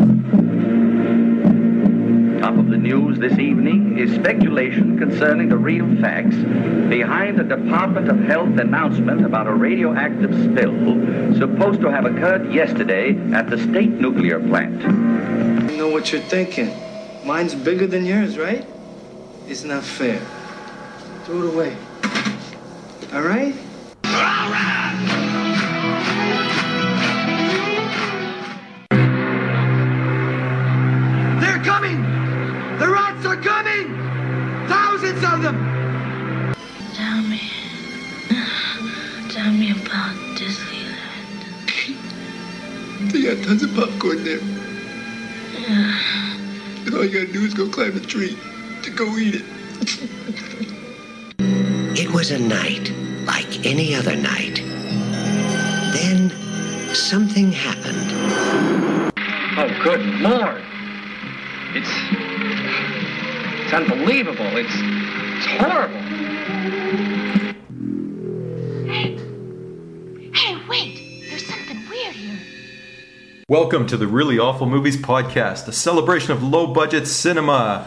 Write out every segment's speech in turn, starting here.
Top of the news this evening is speculation concerning the real facts behind the Department of Health announcement about a radioactive spill supposed to have occurred yesterday at the state nuclear plant. I know what you're thinking. Mine's bigger than yours, right? It's not fair. Throw it away. All right? They're coming! The rats are coming! Thousands of them! Tell me about Disneyland. They got tons of popcorn there. Yeah. And all you gotta do is go climb a tree to go eat it. It was a night like any other night. Then something happened. Oh, good Lord. It's unbelievable. It's horrible. Hey, wait! There's something weird here. Welcome to the Really Awful Movies Podcast, a celebration of low-budget cinema.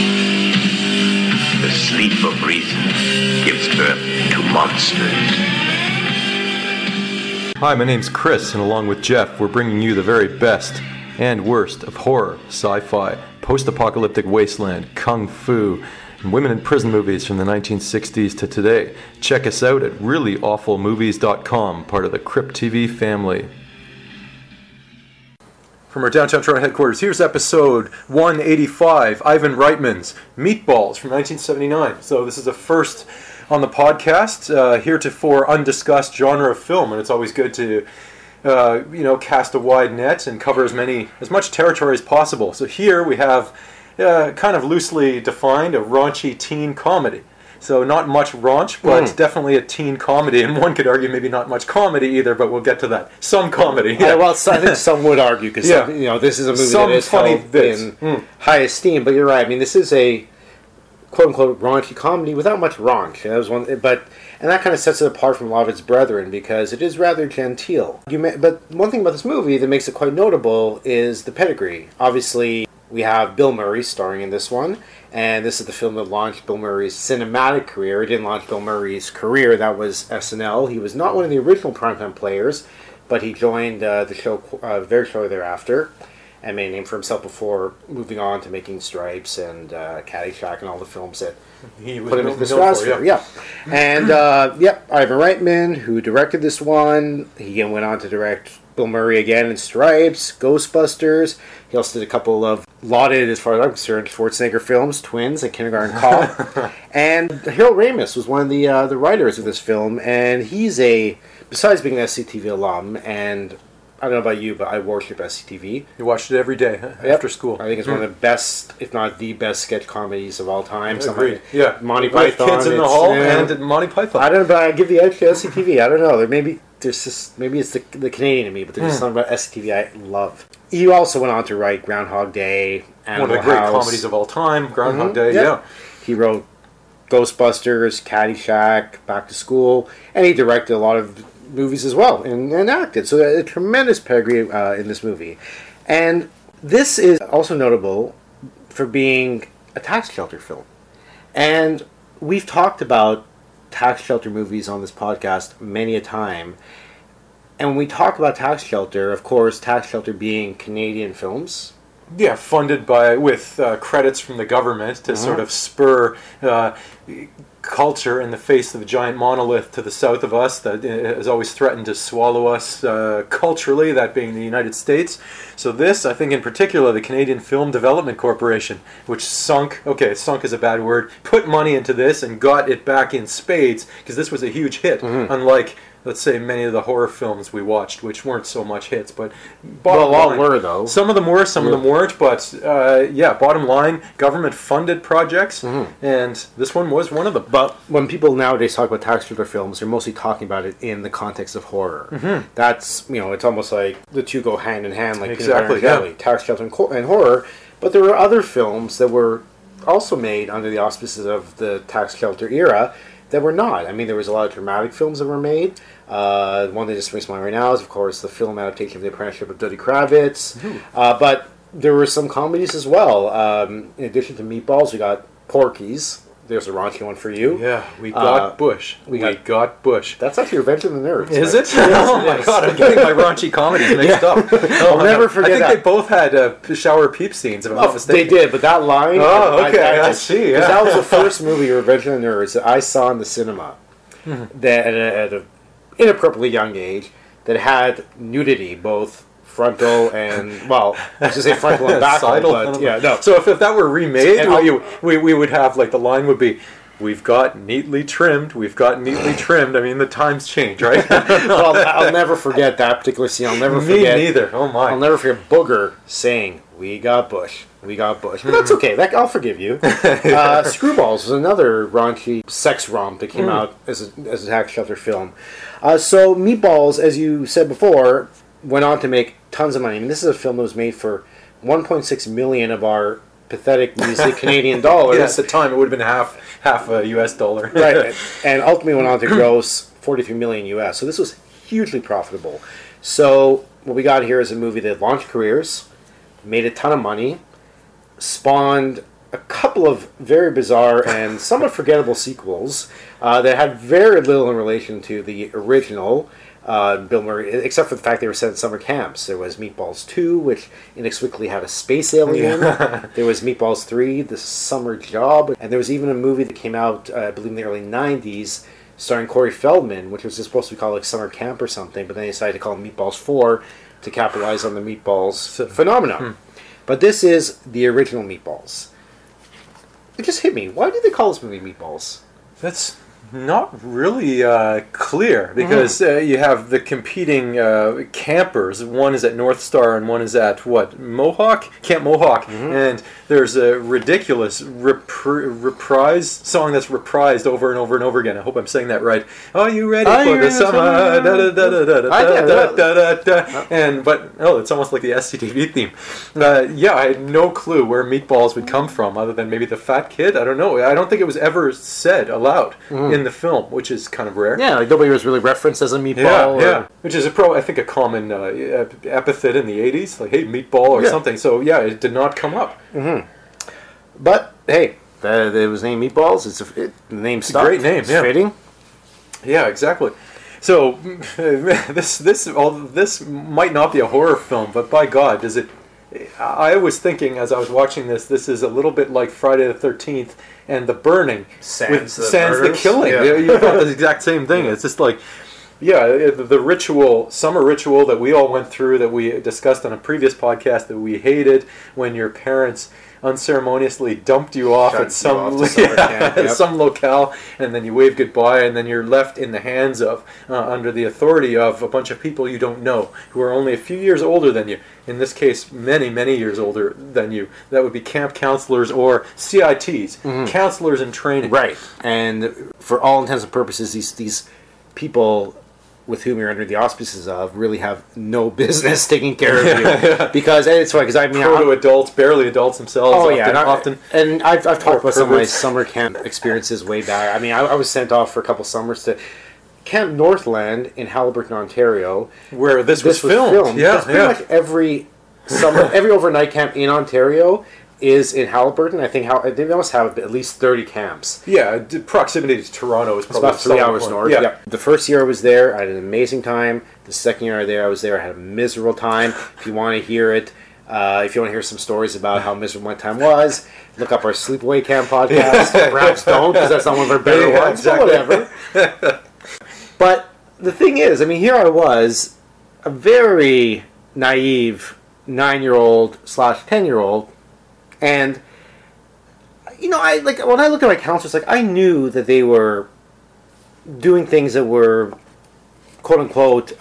The sleep of reason gives birth to monsters. Hi, my name's Chris, and along with Jeff, we're bringing you the very best and worst of horror, sci-fi, post-apocalyptic wasteland, kung fu, and women in prison movies from the 1960s to today. Check us out at reallyawfulmovies.com, part of the Crypt TV family. From our downtown Toronto headquarters, here's episode 185, Ivan Reitman's Meatballs from 1979. So this is a first on the podcast, heretofore undiscussed genre of film, and it's always good to cast a wide net and cover as much territory as possible. So here we have kind of loosely defined a raunchy teen comedy. So not much raunch, but definitely a teen comedy, and one could argue maybe not much comedy either, but we'll get to that. Some comedy. Yeah. Well, I think some would argue, because this is a movie that is held in high esteem, but you're right. I mean, this is a quote-unquote raunchy comedy without much raunch. That was one, and that kind of sets it apart from a lot of its brethren, because it is rather genteel. But one thing about this movie that makes it quite notable is the pedigree. Obviously, we have Bill Murray starring in this one, and this is the film that launched Bill Murray's cinematic career. It didn't launch Bill Murray's career. That was SNL. He was not one of the original primetime players, but he joined the show very shortly thereafter and made a name for himself before moving on to making Stripes and Caddyshack and all the films that he put him into the stratosphere. Yeah. And Ivan Reitman, who directed this one, he went on to direct Bill Murray again in Stripes, Ghostbusters. He also did a couple of lauded, as far as I'm concerned, Schwarzenegger films, Twins and Kindergarten Cop. And Harold Ramis was one of the writers of this film, and he's besides being an SCTV alum, and I don't know about you, but I worship SCTV. You watched it every day after school. I think it's one of the best, if not the best, sketch comedies of all time. Agreed. Yeah. Monty Python. Kids in the Hall and Monty Python. I don't know, but I give the edge to SCTV. I don't know. Maybe it's the Canadian in me, but there's just something about SCTV I love. He also went on to write Groundhog Day, Animal one of the great House. Comedies of all time, Groundhog Day, yeah. He wrote Ghostbusters, Caddyshack, Back to School, and he directed a lot of movies as well, and acted. So a tremendous pedigree in this movie. And this is also notable for being a tax shelter film. And we've talked about tax shelter movies on this podcast many a time. And when we talk about tax shelter, of course, tax shelter being Canadian films. Yeah, funded with credits from the government to sort of spur culture in the face of a giant monolith to the south of us that has always threatened to swallow us culturally, that being the United States. So this, I think in particular, the Canadian Film Development Corporation, which sunk is a bad word, put money into this and got it back in spades, because this was a huge hit, unlike, let's say, many of the horror films we watched, which weren't so much hits, but bottom line, were, though. Some of them were, some of them weren't, but bottom line, government-funded projects, and this one was one of them. But when people nowadays talk about tax shelter films, they're mostly talking about it in the context of horror. That's, it's almost like the two go hand in hand, like exactly, tax shelter and horror. But there were other films that were also made under the auspices of the tax shelter era that were not. I mean, there was a lot of dramatic films that were made. One that just springs to mind right now is, of course, the film adaptation of The Apprenticeship of Dudley Kravitz. But there were some comedies as well. In addition to Meatballs, we got Porky's. There's a raunchy one for you. Yeah, we got Bush. We got Bush. That's actually Revenge of the Nerds. Is it? Oh my god, I'm getting my raunchy comedies mixed up. I'll never forget that. I think they both had shower peep scenes, if I'm not mistaken. They did, but that line... Oh, okay, I see. Yeah. That was the first movie, Revenge of the Nerds, that I saw in the cinema that at an inappropriately young age that had nudity, both frontal and, well, I should say frontal and backal, but yeah, no. So if that were remade, we would have, like, the line would be, we've got neatly trimmed. I mean, the times change, right? Well, I'll never forget that particular scene. I'll never forget. Me neither. Oh my. I'll never forget Booger saying, "We got Bush. We got Bush." But that's okay. I'll forgive you. Screwballs was another raunchy sex romp that came out as a tax shelter film. So Meatballs, as you said before, went on to make tons of money. I mean, this is a film that was made for $1.6 million of our pathetic measly Canadian dollars. Yeah, at the time it would have been half a US dollar. Right, and ultimately went on to gross $43 million US. So this was hugely profitable. So what we got here is a movie that launched careers, made a ton of money, spawned a couple of very bizarre and somewhat forgettable sequels that had very little in relation to the original. Bill Murray, except for the fact they were set in summer camps. There was Meatballs 2, which inexplicably had a space alien. There was Meatballs 3, The Summer Job. And there was even a movie that came out, I believe, in the early 90s, starring Corey Feldman, which was just supposed to be called like Summer Camp or something, but then they decided to call it Meatballs 4 to capitalize on the Meatballs phenomenon. But this is the original Meatballs. It just hit me. Why did they call this movie Meatballs? That's not really clear, because you have the competing campers. One is at North Star and one is at Mohawk? Camp Mohawk. And there's a ridiculous reprise song that's reprised over and over and over again. I hope I'm saying that right. Are you ready for the summer? It's almost like the SCTV theme. I had no clue where Meatballs would come from, other than maybe the fat kid. I don't know. I don't think it was ever said aloud in the film, which is kind of rare. Yeah, like nobody was really referenced as a meatball. Yeah. Which is I think a common epithet in the 80s, like, hey, meatball or something. So yeah, it did not come up. But hey, it was named Meatballs. The name stuck. It's a great name. It's fitting. Yeah, exactly. So this might not be a horror film, but by God, does it? I was thinking as I was watching this is a little bit like Friday the 13th and The Burning. Sans the killing. Yeah. You thought the exact same thing. It's just like, the summer ritual that we all went through, that we discussed on a previous podcast, that we hated, when your parents unceremoniously dumped you off at some locale, and then you wave goodbye, and then you're left in the hands of, under the authority of a bunch of people you don't know, who are only a few years older than you. In this case, many, many years older than you. That would be camp counselors or CITs, counselors in training. Right, and for all intents and purposes, these people with whom you're under the auspices of really have no business taking care of you. Because it's funny, because I mean, proto-adults, barely adults themselves. Oh yeah, often. And I've talked about some of my summer camp experiences way back. I mean, I was sent off for a couple summers to Camp Northland in Haliburton, Ontario, where this was filmed. Yeah, pretty much every summer, every overnight camp in Ontario is in Haliburton. I think they must have at least 30 camps. Yeah, proximity to Toronto is probably about 3 hours north. Yeah. The first year I was there, I had an amazing time. The second year I was there, I had a miserable time. If you want to hear it, if you want to hear some stories about how miserable my time was, look up our Sleepaway Camp podcast. Perhaps don't, because that's not one of our better ones. Exactly. But whatever. But the thing is, I mean, here I was, a very naive 9-year-old/10-year-old, and when I look at my counselors, I knew that they were doing things that were quote unquote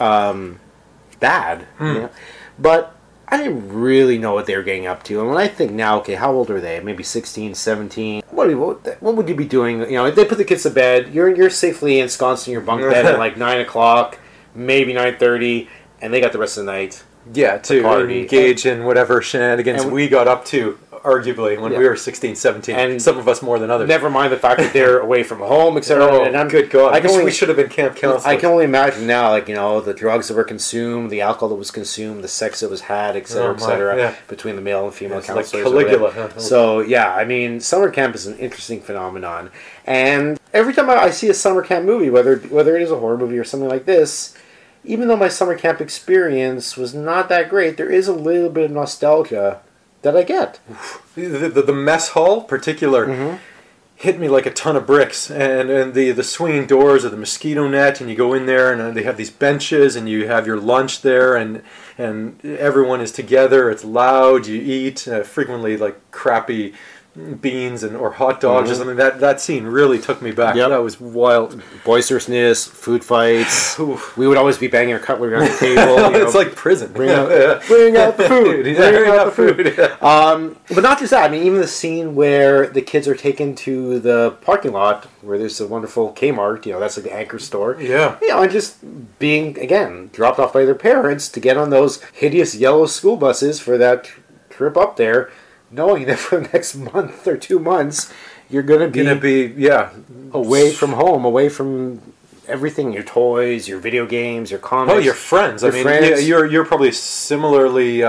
bad, but I didn't really know what they were getting up to. And when I think now, okay, how old are they? Maybe 16, 17. What would you be doing? If they put the kids to bed, you're safely ensconced in your bunk bed at like 9 o'clock, maybe 9:30, and they got the rest of the night. Yeah, to engage in whatever shenanigans we got up to arguably, when we were 16, 17. And some of us more than others. Never mind the fact that they're away from home, etc. Oh, good God. We should have been camp counselors. I can only imagine now, like, you know, the drugs that were consumed, the alcohol that was consumed, the sex that was had, etc., between the male and female counselors. Like Caligula. So, yeah, I mean, summer camp is an interesting phenomenon. And every time I see a summer camp movie, whether it is a horror movie or something like this, even though my summer camp experience was not that great, there is a little bit of nostalgia that I get. The mess hall, particular, hit me like a ton of bricks. And the swinging doors of the mosquito net, and you go in there, and they have these benches, and you have your lunch there, and everyone is together. It's loud. You eat frequently like crappy beans or hot dogs or something. That scene really took me back. That was wild. Boisterousness, food fights. We would always be banging our cutlery on the table. It's like prison. Bring out the food. Bring out the food. But not just that. I mean, even the scene where the kids are taken to the parking lot where there's a wonderful Kmart. You know, that's like the anchor store. Yeah. You know, and just being, again, dropped off by their parents to get on those hideous yellow school buses for that trip up there, knowing that for the next month or 2 months, you're going to be away from home, away from everything, your toys, your video games, your comics. Oh, your friends. Friends. You're probably similarly,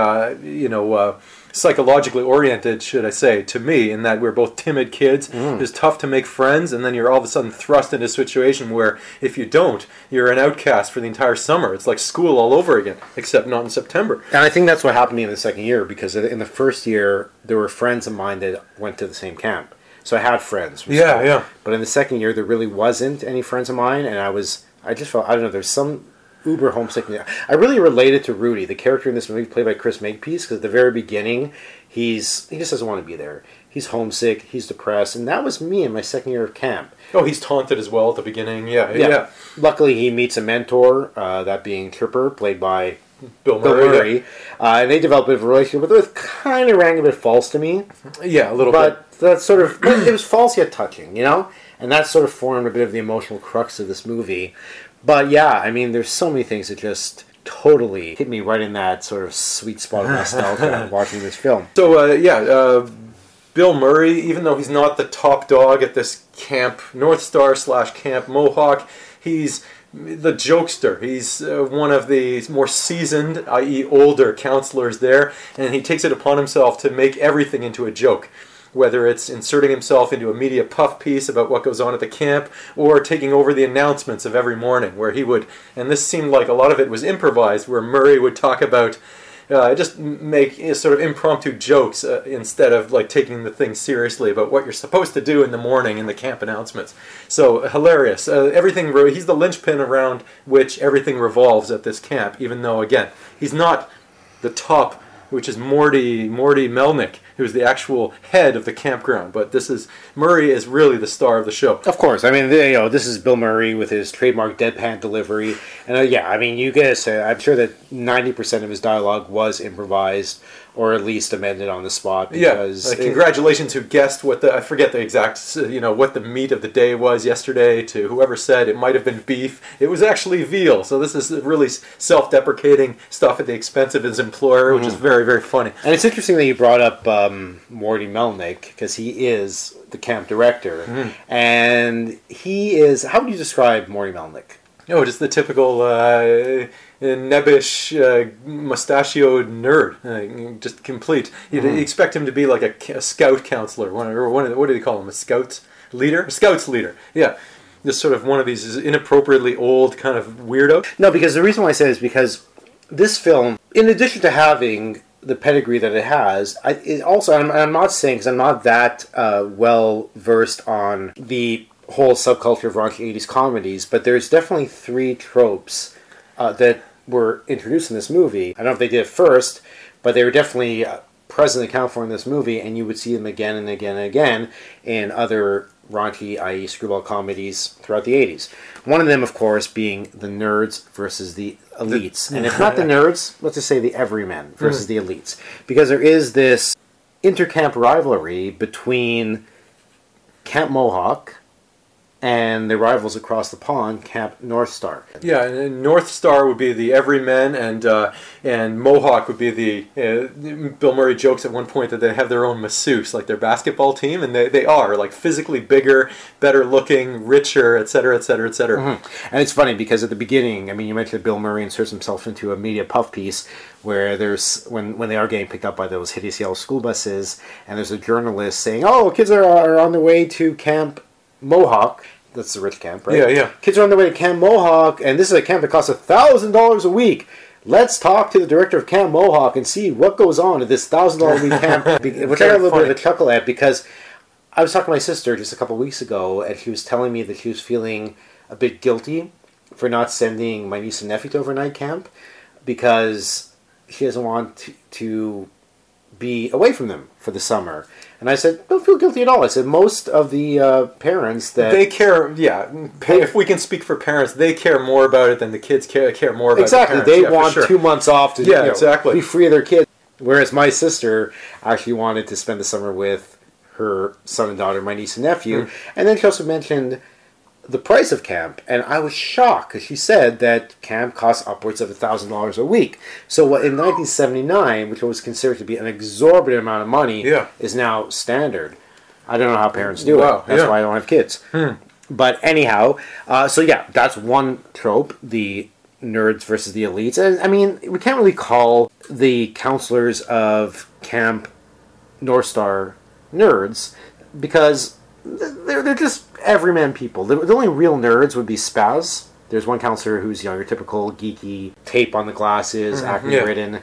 psychologically oriented, should I say, to me, in that we're both timid kids. It's tough to make friends, and then you're all of a sudden thrust into a situation where if you don't, you're an outcast for the entire summer. It's like school all over again, except not in September. And I think that's what happened to me in the second year, because in the first year, there were friends of mine that went to the same camp. So I had friends. But in the second year, there really wasn't any friends of mine, and I just felt, I don't know, there's some uber homesickness. I really related to Rudy, the character in this movie played by Chris Makepeace, because at the very beginning, he just doesn't want to be there. He's homesick, he's depressed, and that was me in my second year of camp. Oh, he's taunted as well at the beginning, yeah. Luckily, he meets a mentor, that being Tripper, played by Bill Murray. And they developed a bit of a relationship, but it was kind of rang a bit false to me. Yeah, a little bit. But that's sort of, it was false yet touching, you know? And that sort of formed a bit of the emotional crux of this movie. But yeah, I mean, there's so many things that just totally hit me right in that sort of sweet spot of nostalgia watching this film. So, Bill Murray, even though he's not the top dog at this Camp North Star / Camp Mohawk, he's the jokester. He's one of the more seasoned, i.e. older counselors there, and he takes it upon himself to make everything into a joke. Whether it's inserting himself into a media puff piece about what goes on at the camp, or taking over the announcements of every morning, where he would, and this seemed like a lot of it was improvised, where Murray would talk about, just make sort of impromptu jokes instead of like taking the thing seriously about what you're supposed to do in the morning in the camp announcements. So hilarious. He's the linchpin around which everything revolves at this camp, even though, again, he's not the top, which is Morty Melnick, who's the actual head of the campground. But Murray is really the star of the show. Of course. I mean, this is Bill Murray with his trademark deadpan delivery. And I mean, you guys, I'm sure that 90% of his dialogue was improvised, or at least amended on the spot. Because congratulations who guessed I forget the exact, what the meat of the day was yesterday, to whoever said it might have been beef. It was actually veal. So this is really self-deprecating stuff at the expense of his employer, which is very, very funny. And it's interesting that you brought up Morty Melnick, because he is the camp director. And he is, how would you describe Morty Melnick? Oh, just the typical nebbish, mustachioed nerd. Just complete. You'd expect him to be like a scout counselor. What do they call him? A scouts leader? Scouts leader, yeah. Just sort of one of these inappropriately old kind of weirdo. No, because the reason why I say it is because this film, in addition to having the pedigree that it has, I'm not saying, because I'm not that well versed on the whole subculture of raunchy 80s comedies, but there's definitely 3 tropes that were introduced in this movie. I don't know if they did it first, but they were definitely present and accounted for in this movie, and you would see them again and again and again in other raunchy, i.e. screwball comedies throughout the 80s. One of them, of course, being the nerds versus the elites. And if not the nerds, let's just say the everymen versus the elites. Because there is this intercamp rivalry between Camp Mohawk and the rivals across the pond, Camp North Star. Yeah, and North Star would be the Everymen, and Mohawk would be the... Bill Murray jokes at one point that they have their own masseuse, like their basketball team, and they are, like, physically bigger, better looking, richer, etc., etc., etc. Mm-hmm. And it's funny, because at the beginning, I mean, you mentioned that Bill Murray inserts himself into a media puff piece where there's, when they are getting picked up by those hideous yellow school buses, and there's a journalist saying, oh, kids are on their way to Camp Mohawk. That's the rich camp, right? Yeah, yeah. Kids are on their way to Camp Mohawk, and this is a camp that costs $1,000 a week. Let's talk to the director of Camp Mohawk and see what goes on at this $1,000 a week camp, which I got a little bit of a chuckle at, because I was talking to my sister just a couple of weeks ago, and she was telling me that she was feeling a bit guilty for not sending my niece and nephew to overnight camp, because she doesn't want to be away from them for the summer. And I said, don't feel guilty at all. I said, most of the parents that... They care, yeah. If we can speak for parents, they care more about it than the kids care more about exactly. the parents. They want 2 months off to exactly. be free of their kids. Whereas my sister actually wanted to spend the summer with her son and daughter, my niece and nephew. And then she also mentioned the price of camp, and I was shocked because she said that camp costs upwards of $1,000 a week. So what in 1979, which was considered to be an exorbitant amount of money, is now standard. I don't know how parents do it. That's why I don't have kids. But anyhow, so yeah, that's one trope, the nerds versus the elites. And I mean, we can't really call the counselors of Camp North Star nerds, because they're just everyman people. The only real nerds would be Spaz. There's one counselor who's younger, typical geeky, tape on the glasses, acne-ridden.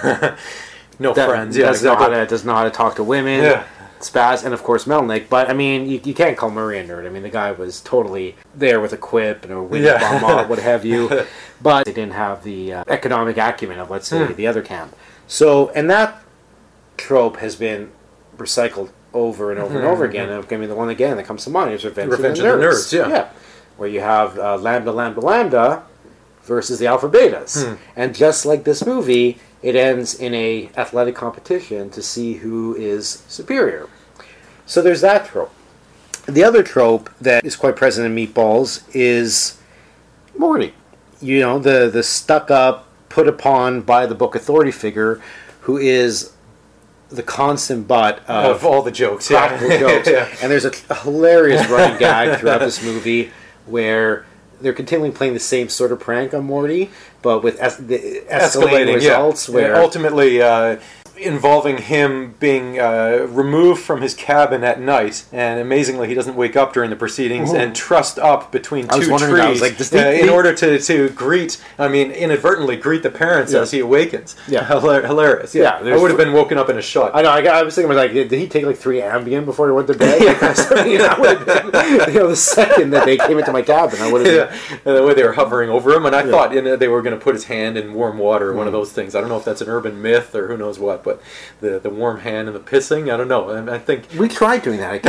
No friends. Does know how to talk to women. Yeah. Spaz, and of course Melnick. But I mean, you can't call Murray a nerd. I mean, the guy was totally there with a quip and a witty bomb, what have you. But they didn't have the economic acumen of, let's say, the other camp. So, and that trope has been recycled over and over and over again. And I mean, the one again that comes to mind is Revenge of the Nerds. Yeah. Where you have Lambda, Lambda, Lambda versus the Alpha Betas. And just like this movie, it ends in a athletic competition to see who is superior. So there's that trope. The other trope that is quite present in Meatballs is Morty. You know, the stuck-up, put-upon by-the-book authority figure who is the constant butt of all the jokes, practical jokes. And there's a hilarious running gag throughout this movie where they're continually playing the same sort of prank on Morty, but with escalating results. Where ultimately involving him being removed from his cabin at night, and amazingly he doesn't wake up during the proceedings and trussed up between two trees in order to greet, inadvertently greet the parents as he awakens. Hilarious. I would have been woken up in a shot. I know. I was thinking, like, did he take like 3 Ambien before he went to bed? That would have been, the second that they came into my cabin, I would have been. The way they were hovering over him, and I thought they were going to put his hand in warm water, one of those things. I don't know if that's an urban myth or who knows what, but the warm hand and the pissing, I don't know. And I think we tried doing that.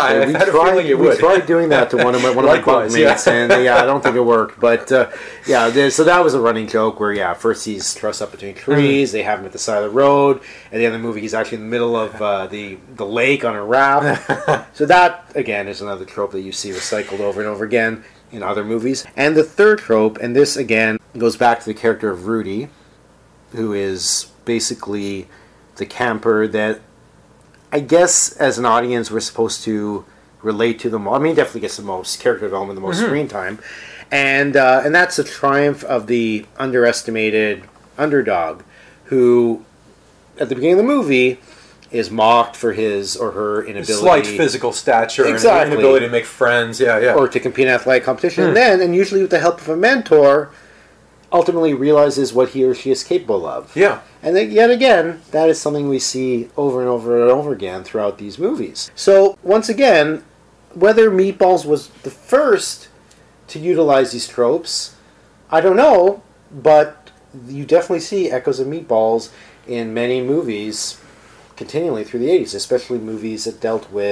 We tried doing that to one of my bunkmates, and I don't think it worked. But so that was a running joke where first he's trussed up between trees. They have him at the side of the road. At the end of the movie, he's actually in the middle of the lake on a raft. So that again is another trope that you see recycled over and over again in other movies. And the third trope, and this again goes back to the character of Rudy, who is basically the camper that I guess as an audience we're supposed to relate to the most. I mean, he definitely gets the most character development, the most screen time, and that's the triumph of the underestimated underdog, who at the beginning of the movie is mocked for his or her inability, slight physical stature, and inability to make friends, or to compete in athletic competition, and usually with the help of a mentor, ultimately realizes what he or she is capable of. And then, yet again, that is something we see over and over and over again throughout these movies. So, once again, whether Meatballs was the first to utilize these tropes, I don't know, but you definitely see echoes of Meatballs in many movies continually through the 80s, especially movies that dealt with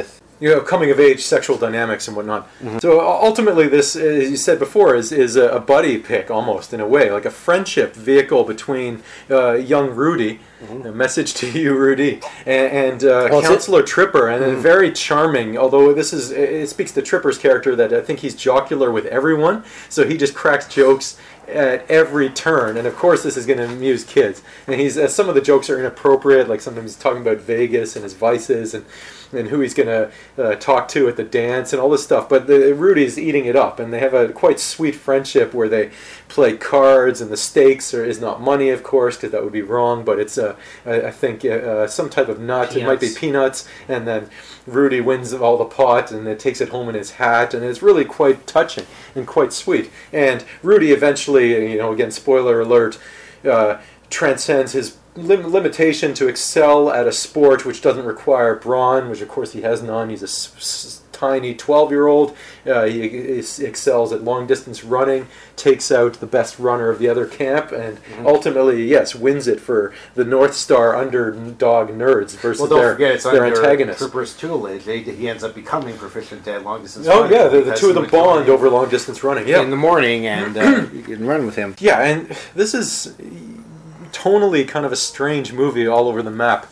coming of age sexual dynamics and whatnot. Mm-hmm. So ultimately, this, as you said before, is a buddy pick almost in a way, like a friendship vehicle between young Rudy. Mm-hmm. A message to you, Rudy, and Counselor Tripper, and very charming. Although it speaks to Tripper's character that I think he's jocular with everyone, so he just cracks jokes at every turn, and of course this is going to amuse kids. And some of the jokes are inappropriate, like sometimes he's talking about Vegas and his vices and who he's going to talk to at the dance and all this stuff. But Rudy's eating it up, and they have a quite sweet friendship where they play cards, and the stakes is not money, of course, because that would be wrong, but it's I think some type of nut. Peanuts. It might be peanuts, and then Rudy wins all the pot and then takes it home in his hat, and it's really quite touching and quite sweet. And Rudy eventually, again, spoiler alert, transcends his limitation to excel at a sport which doesn't require brawn, which of course he has none. He's a tiny 12-year-old. He excels at long-distance running, takes out the best runner of the other camp, and ultimately, yes, wins it for the North Star underdog nerds versus their antagonists. Tripper's tutelage, he ends up becoming proficient at long-distance running. Oh, yeah, the two of them bond over long-distance running. Yeah. In the morning, and you can run with him. Yeah, and this is tonally kind of a strange movie all over the map.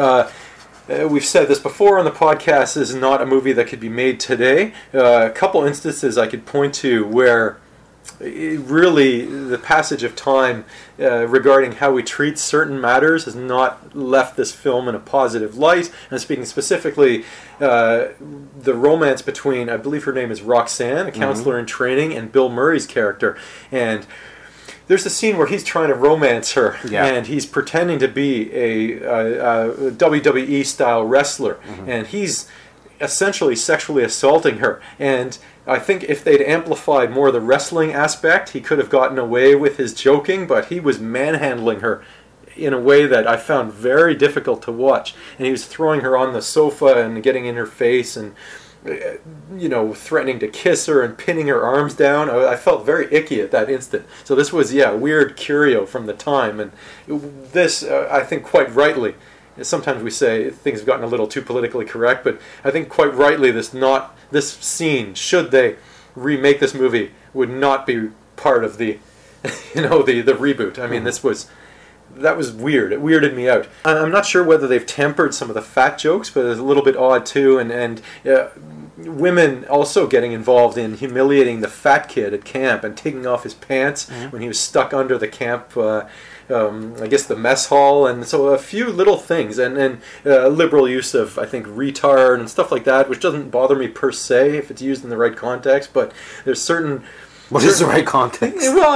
We've said this before on the podcast, this is not a movie that could be made today. A couple instances I could point to where really the passage of time regarding how we treat certain matters has not left this film in a positive light. And speaking specifically, the romance between, I believe her name is Roxanne, a counselor in training, and Bill Murray's character. And there's a scene where he's trying to romance her, and he's pretending to be a WWE-style wrestler, and he's essentially sexually assaulting her. And I think if they'd amplified more of the wrestling aspect, he could have gotten away with his joking, but he was manhandling her in a way that I found very difficult to watch. And he was throwing her on the sofa and getting in her face and threatening to kiss her and pinning her arms down. I felt very icky at that instant. So this was, weird curio from the time. And this, I think quite rightly, sometimes we say things have gotten a little too politically correct, but I think quite rightly this scene, should they remake this movie, would not be part of the, the reboot. I mean, that was weird. It weirded me out. I'm not sure whether they've tempered some of the fat jokes, but it's a little bit odd too. And women also getting involved in humiliating the fat kid at camp and taking off his pants when he was stuck under the camp, I guess the mess hall. And so a few little things. And liberal use of, I think, retard and stuff like that, which doesn't bother me per se if it's used in the right context. But there's certain... What is the right context? Well,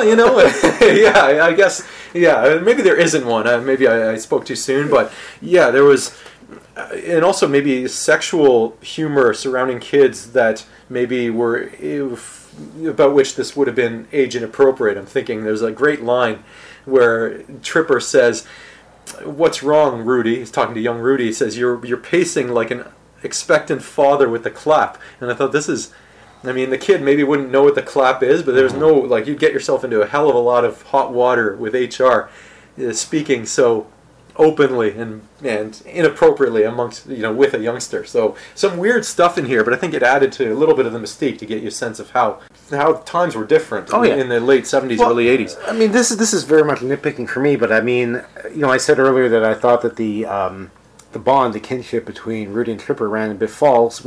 I guess, maybe there isn't one. Maybe I spoke too soon, but there was, and also maybe sexual humor surrounding kids that maybe were, about which this would have been age inappropriate. I'm thinking there's a great line where Tripper says, "What's wrong, Rudy?" He's talking to young Rudy. He says, "You're pacing like an expectant father with the clap." And I thought, the kid maybe wouldn't know what the clap is, but there's no, you'd get yourself into a hell of a lot of hot water with HR speaking so openly and inappropriately amongst, with a youngster. So some weird stuff in here, but I think it added to a little bit of the mystique to get you a sense of how times were different in the late 70s, early 80s. I mean, this is very much nitpicking for me, but I mean, I said earlier that I thought that the bond, the kinship between Rudy and Tripper rang a bit false,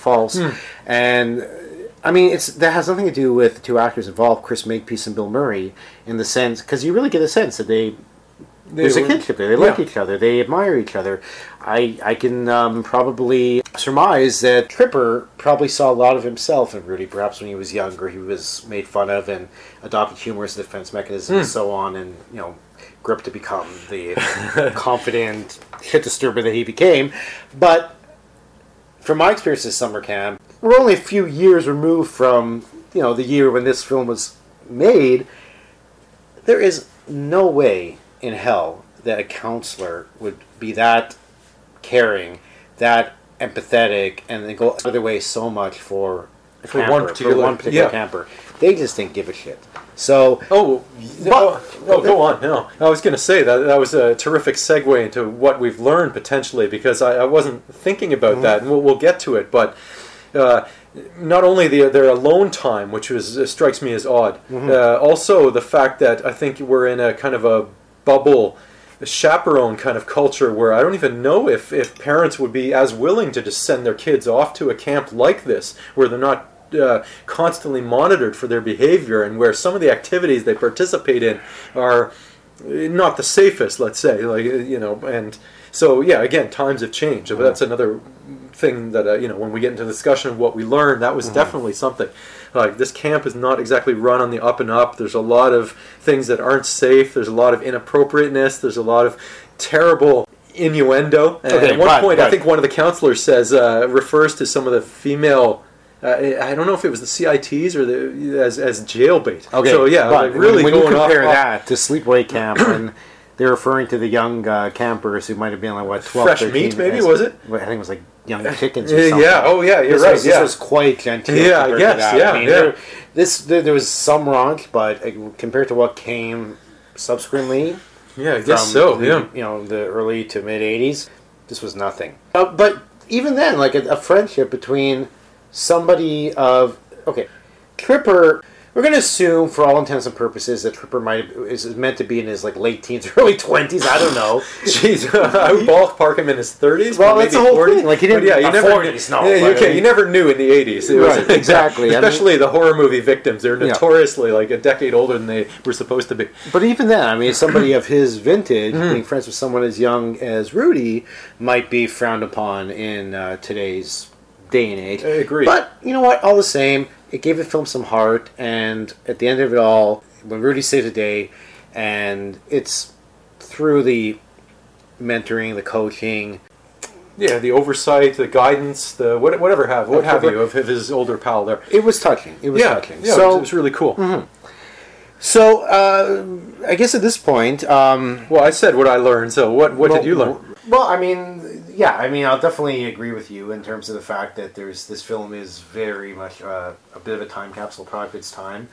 and I mean, that has nothing to do with the two actors involved, Chris Makepeace and Bill Murray, in the sense, because you really get a sense that there's a kinship there. They like each other. They admire each other. I can probably surmise that Tripper probably saw a lot of himself in Rudy. Perhaps when he was younger, he was made fun of and adopted humor as a defense mechanism and so on, and grew up to become the confident shit disturber that he became. But from my experience at summer camp, we're only a few years removed from, the year when this film was made. There is no way in hell that a counselor would be that caring, that empathetic, and then go out of their way so much for one particular camper. They just didn't give a shit. So... go on. No, I was going to say that was a terrific segue into what we've learned potentially, because I wasn't thinking about that, and we'll get to it, but... not only their alone time, which strikes me as odd, also the fact that I think we're in a kind of a bubble, a chaperone kind of culture where I don't even know if parents would be as willing to just send their kids off to a camp like this, where they're not constantly monitored for their behavior, and where some of the activities they participate in are not the safest, let's say, and so again, times have changed. But that's another thing that when we get into the discussion of what we learned, that was definitely something. Like, this camp is not exactly run on the up and up. There's a lot of things that aren't safe. There's a lot of inappropriateness. There's a lot of terrible innuendo. And at one point, I think one of the counselors refers to some of the female. I don't know if it was the CITs or as jailbait. Okay, so really when you compare that to Sleepaway Camp, and they're referring to the young campers who might have been 12, fresh 13, meat, maybe, was it? I think it was young chickens or something. You're right. This was quite genteel. Yeah, I guess, There was some raunch, but compared to what came subsequently, I guess so. The early to mid '80s, this was nothing. But even then, a friendship between somebody of Tripper. We're going to assume, for all intents and purposes, that Tripper is meant to be in his late teens, early 20s. I don't know. Jeez, I would ballpark him in his 30s. Well, that's the whole 40s. Thing. He didn't. You never 40s. No. You never knew in the 80s. Right. Exactly. Especially the horror movie victims. They're notoriously a decade older than they were supposed to be. But even then, somebody of his vintage, being friends with someone as young as Rudy, might be frowned upon in today's day and age. I agree. But you know what? All the same, it gave the film some heart, and at the end of it all, when Rudy saved the day, and it's through the mentoring, the coaching, the oversight, the guidance, the what have you of his older pal there. It was touching. It was touching. Yeah, so, it was really cool. Mm-hmm. So I guess at this point, I said what I learned. So what did you learn? Well, I'll definitely agree with you in terms of the fact that this film is very much a bit of a time capsule product of its time.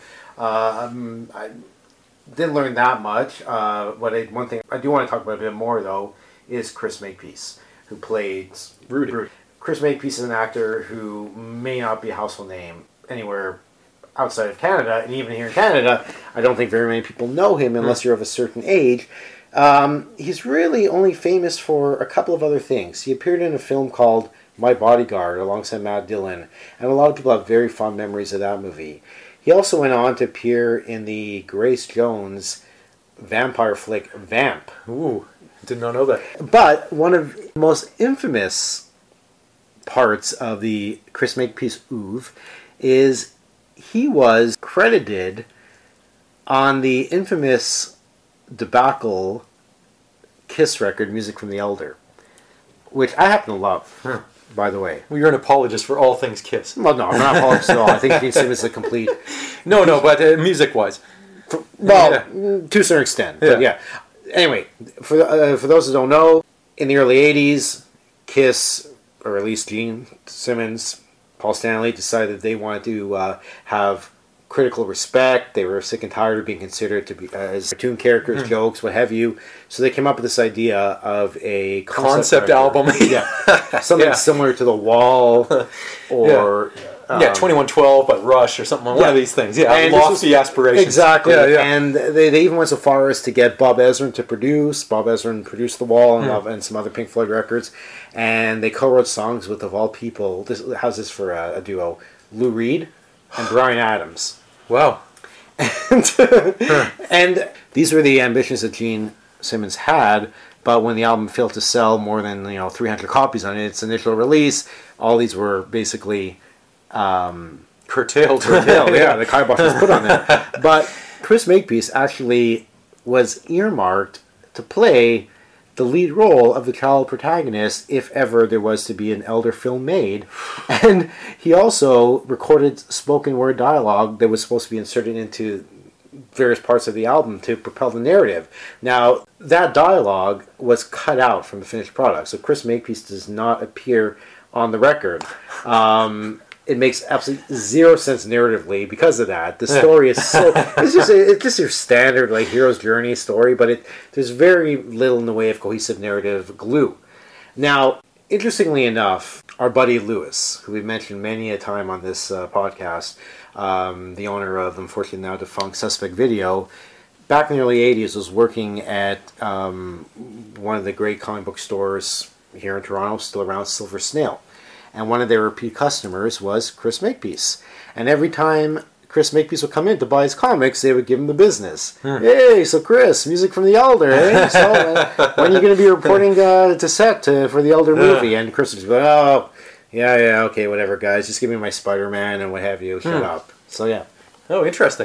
I didn't learn that much. One thing I do want to talk about a bit more, though, is Chris Makepeace, who played Rudy. Chris Makepeace is an actor who may not be a household name anywhere outside of Canada, and even here in Canada, I don't think very many people know him unless you're of a certain age. He's really only famous for a couple of other things. He appeared in a film called My Bodyguard alongside Matt Dillon, and a lot of people have very fond memories of that movie. He also went on to appear in the Grace Jones vampire flick Vamp. Ooh, did not know that. But one of the most infamous parts of the Chris Makepeace oeuvre is he was credited on the infamous debacle Kiss record, Music from the Elder, which I happen to love, by the way. Well, you're an apologist for all things Kiss. Well, no, I'm not an apologist at all. I think Gene Simmons is a complete... No, but music-wise. To a certain extent. But yeah. Anyway, for those who don't know, in the early 80s, Kiss, or at least Gene Simmons, Paul Stanley, decided they wanted to have critical respect. They were sick and tired of being considered to be as cartoon characters, jokes, what have you. So they came up with this idea of a concept album. Something similar to The Wall or 2112 by Rush or something. One of these things. And lofty aspirations. Exactly. And they even went so far as to get Bob Ezrin to produce. Bob Ezrin produced The Wall and some other Pink Floyd records. And they co-wrote songs with, of all people, how's this for a duo? Lou Reed and Bryan Adams. Wow. And these were the ambitions that Gene Simmons had, but when the album failed to sell more than 300 copies on its initial release, all these were basically curtailed. The kibosh was put on there. But Chris Makepeace actually was earmarked to play the lead role of the child protagonist if ever there was to be an Elder film made. And he also recorded spoken word dialogue that was supposed to be inserted into various parts of the album to propel the narrative. Now, that dialogue was cut out from the finished product, so Chris Makepeace does not appear on the record. it makes absolutely zero sense narratively because of that. The story is so it's just your standard like hero's journey story, but there's very little in the way of cohesive narrative glue. Now, interestingly enough, our buddy Lewis, who we've mentioned many a time on this podcast, the owner of unfortunately now defunct Suspect Video, back in the early 80s was working at one of the great comic book stores here in Toronto, still around, Silver Snail. And one of their repeat customers was Chris Makepeace. And every time Chris Makepeace would come in to buy his comics, they would give him the business. Hey, so Chris, music from The Elder, eh? So when are you going to be reporting to set for The Elder movie? And Chris would be like, oh, yeah, okay, whatever, guys. Just give me my Spider-Man and what have you. Shut up. So, yeah. Oh, interesting.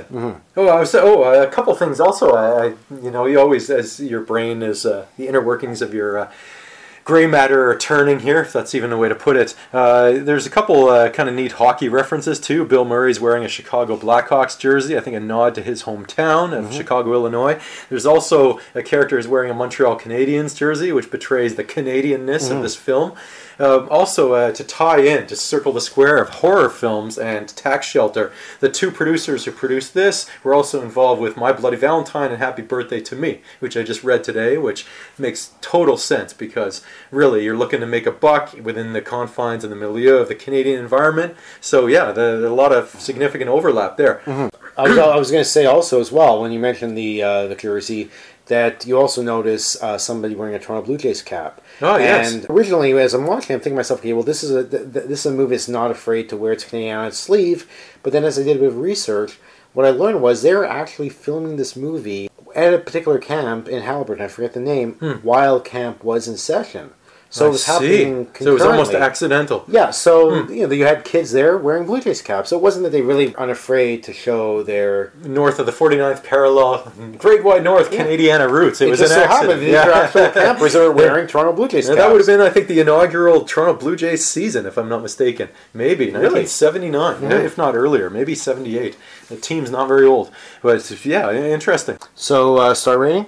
A couple things also. You always, as your brain is the inner workings of your gray matter are turning here, if that's even a way to put it. There's a couple kind of neat hockey references too. Bill Murray's wearing a Chicago Blackhawks jersey, I think a nod to his hometown of Chicago, Illinois. There's also a character who's wearing a Montreal Canadiens jersey, which betrays the Canadianness of this film. Also, to tie in, to circle the square of horror films and Tax Shelter, the two producers who produced this were also involved with My Bloody Valentine and Happy Birthday to Me, which I just read today, which makes total sense because really you're looking to make a buck within the confines and the milieu of the Canadian environment. So yeah, there's a lot of significant overlap there. I was going to say also as well, when you mentioned the jersey, that you also notice somebody wearing a Toronto Blue Jays cap. Oh, yes. And originally, as I'm watching, I'm thinking to myself, okay, well, this is a movie that's not afraid to wear its Canadian on its sleeve. But then as I did a bit of research, what I learned was they were actually filming this movie at a particular camp in Haliburton, I forget the name, while camp was in session. So it was happening concurrently. So it was almost accidental. Yeah, so you had kids there wearing Blue Jays caps. So it wasn't that they really unafraid to show their... North of the 49th parallel, Great White North, Canadiana roots. It was an accident. These are actual campers that were wearing Toronto Blue Jays caps. That would have been, I think, the inaugural Toronto Blue Jays season, if I'm not mistaken. Maybe, 1979, if not earlier, maybe 78. The team's not very old. But yeah, interesting. So, star rating?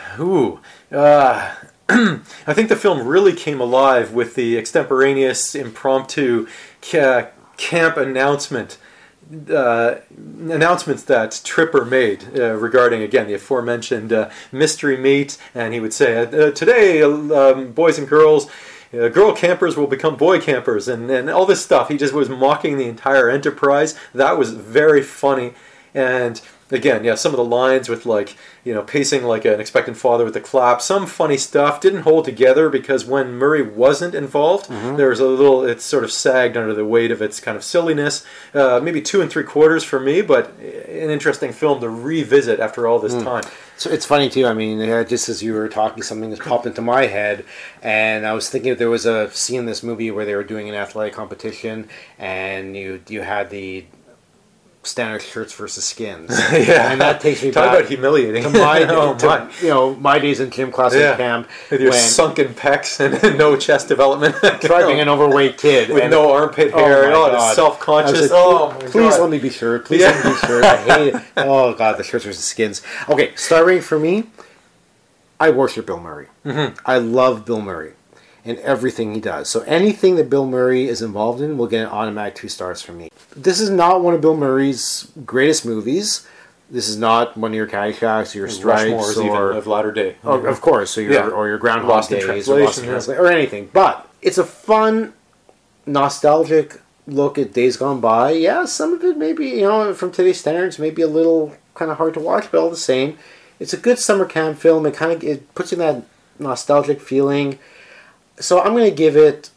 I think the film really came alive with the extemporaneous, impromptu camp announcements that Tripper made regarding, again, the aforementioned mystery meat. And he would say, today, boys and girls, girl campers will become boy campers, and all this stuff. He just was mocking the entire enterprise. That was very funny. And again, some of the lines with pacing like an expectant father with the clap. Some funny stuff didn't hold together because when Murray wasn't involved, there was it sort of sagged under the weight of its kind of silliness. Maybe 2 3/4 for me, but an interesting film to revisit after all this time. So it's funny too. I mean, just as you were talking, something just popped into my head, and I was thinking if there was a scene in this movie where they were doing an athletic competition, and you had the standard shirts versus skins. And that takes me back about humiliating to my days in gym class at camp with your sunken pecs and no chest development. Driving an overweight kid with no armpit hair. Self-conscious. Please let me be sure. Please let me be sure. I hate it. Oh god, the shirts versus skins. Okay, star rating for me. I worship Bill Murray. I love Bill Murray in everything he does. So anything that Bill Murray is involved in will get an automatic 2 stars from me. This is not one of Bill Murray's greatest movies. This is not one of your Caddyshacks or your Stripes or of Latter Day. Of course, or your Groundhog Days or anything. But it's a fun, nostalgic look at days gone by. Yeah, some of it maybe, from today's standards, maybe a little kind of hard to watch, but all the same, it's a good summer camp film. It puts in that nostalgic feeling. So I'm going to give it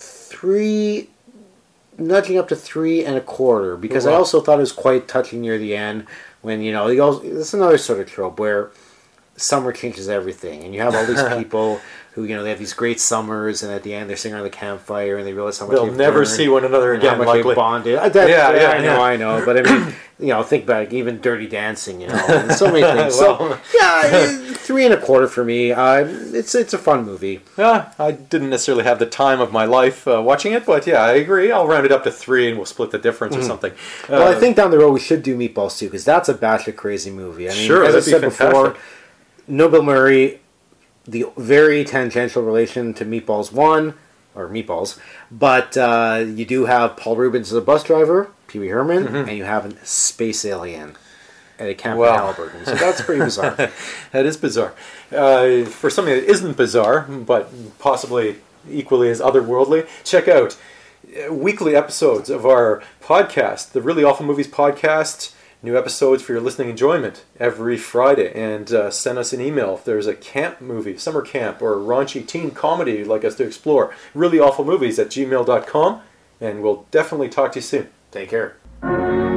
3, nudging up to 3 1/4, because I also thought it was quite touching near the end when, it's another sort of trope where summer changes everything, and you have all these people who, they have these great summers, and at the end they're sitting around the campfire, and they realize how much they'll never see one another again. How much they bonded. I know. But I mean, think back, even Dirty Dancing, and so many things. So 3 1/4 for me. It's a fun movie. Yeah, I didn't necessarily have the time of my life watching it, but I agree. I'll round it up to 3, and we'll split the difference or something. Well, I think down the road we should do Meatballs too, because that's a batshit crazy movie. I mean, as I said before, no Bill Murray. The very tangential relation to Meatballs 1, or Meatballs. But you do have Paul Reubens as a bus driver, Pee Wee Herman, and you have a space alien at a camp in Halliburton. So that's pretty bizarre. That is bizarre. For something that isn't bizarre, but possibly equally as otherworldly, check out weekly episodes of our podcast, the Really Awful Movies podcast. New episodes for your listening enjoyment every Friday. And send us an email if there's a camp movie, summer camp, or raunchy teen comedy you'd like us to explore. ReallyAwfulMovies@gmail.com. And we'll definitely talk to you soon. Take care.